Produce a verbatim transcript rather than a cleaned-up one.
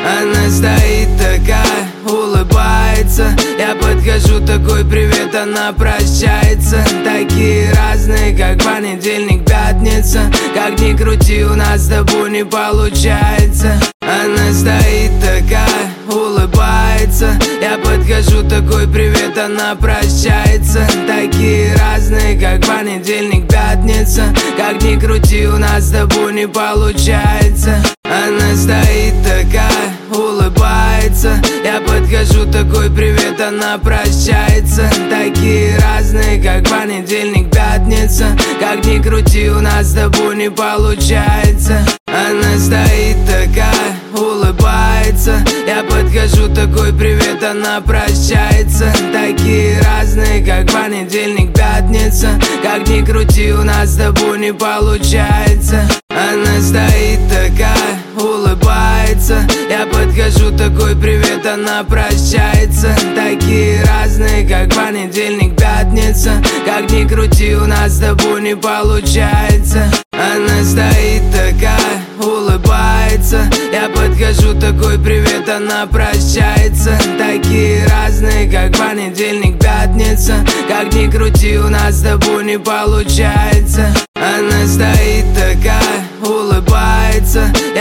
Она стоит такая, улыбается. Я подхожу, такой привет, она прощается. Такие разные, как понедельник, пятница. Как ни крути, у нас с тобой не получается. Она стоит такая, улыбается. Я подхожу, такой привет, она прощается. Такие разные, как понедельник, пятница. Как ни крути, у нас с тобой не получается. Она стоит такая, улыбается. Я подхожу, такой привет, она прощается. Такие разные, как понедельник, пятница. Как ни крути, у нас с тобой не получается. Она стоит такая, улыбается. Я подхожу, такой привет, она прощается. Такие разные, как понедельник, пятница. Как ни крути, у нас с тобой не получается. Она стоит такая, улыбается. Я подхожу, такой привет, она прощается. Такие разные, как понедельник, пятница. Как ни крути, у нас с тобой не получается. Она стоит такая, улыбается. Я подхожу, такой привет, она прощается. Такие разные, как понедельник, пятница. Как ни крути, у нас с тобой не получается. Она стоит такая, улыбается.